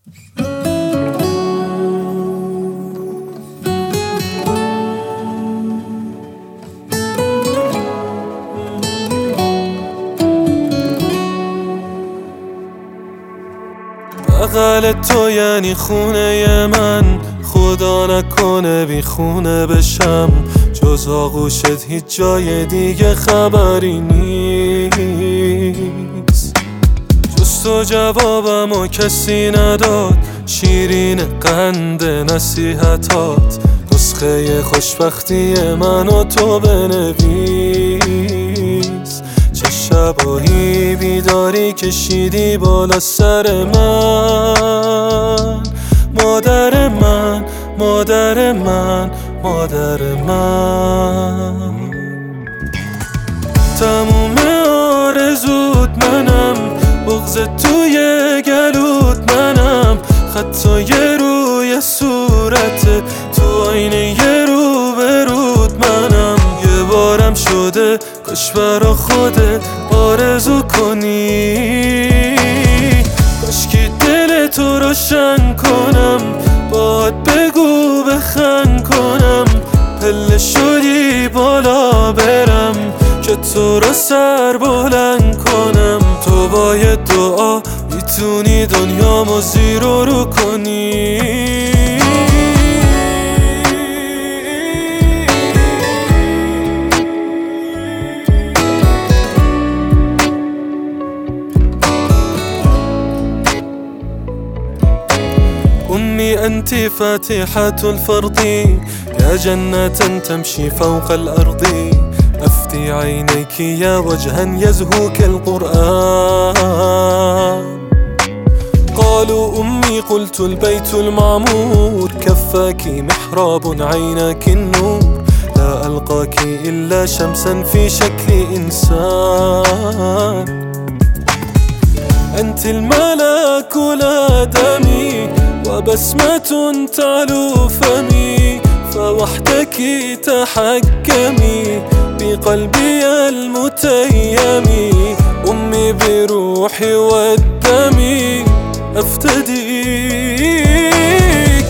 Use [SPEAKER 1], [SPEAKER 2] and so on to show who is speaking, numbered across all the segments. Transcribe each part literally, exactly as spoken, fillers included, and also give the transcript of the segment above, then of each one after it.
[SPEAKER 1] بغل تو یعنی خونه من، خدا نکنه بی خونه بشم. جز آغوشت هیچ جای دیگه خبری نیست. جز تو جوابمو کسی نداد، شیرین قند نصیحتات. نسخه خوشبختی منو تو بنویس. چه شبایی بیداری کشیدی بالا سر من، مادر من، مادر من، مادر من. تموم آرزوت منم، بغض توی گلوت منم. خطای روی صورتت تو آینه روبروت منم. یه بارم شده کاش برا خودت آرزو کنی، کاش که دل تو روشن کنم. باهات بگو بخند کنم، پله شدی بالا برم که تو را سر بلند کنم. تو با یه دعا میتونی دنیامو زیر و رو کنی. أمي أنت فاتحة الفرض، يا جنة تمشي فوق الأرض. أفتي عينيك يا وجها يزهو كالقرآن. قالوا أمي قلت البيت المعمور، كفاك محراب عيناك النور. لا ألقاك إلا شمسا في شكل إنسان. أنت الملك الآدمي وبسمة تعلو فمي، فوحدك تحكمي بقلبي المتيم. أمي بروحي والدمي أفتديك.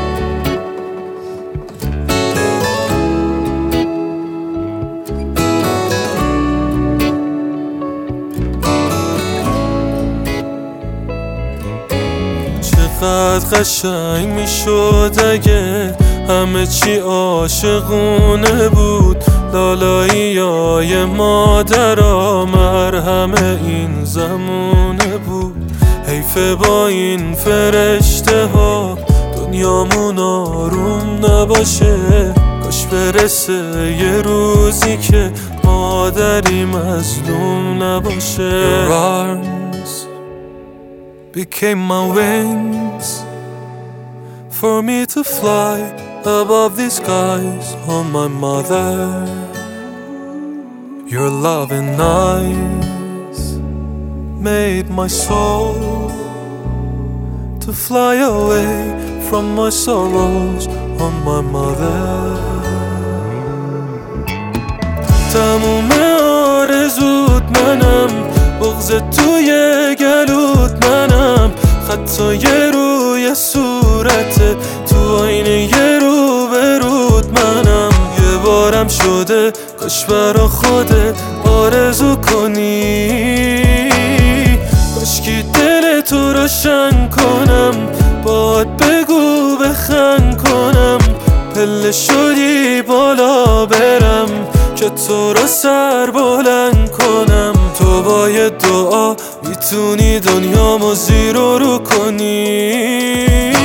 [SPEAKER 1] چقدر قشنگ میشد اگه همه چی عاشقونه بود. لالایی های مادرها مرهم این زمونه بود. حیف با این فرشته ها دنیامون آروم نباشه. کاش برسه یه روزی که مادری مظلوم نباشه. Your arms became my wings for me to fly above the skies. Oh my mother, your loving eyes made my soul to fly away from my sorrows. Oh my mother. تموم آرزوت منم، بغض توی گلوت منم. خطای روی صورتت تو آینه روبروت منم. یه بارم شده کاش برا خودت آرزو کنی، کاش که دل تو روشن کنم. باهات بگو بخند کنم، پله شدی بالا برم که تو را سر بلند کنم. تو با یه دعا میتونی دنیامو زیر و رو کنی.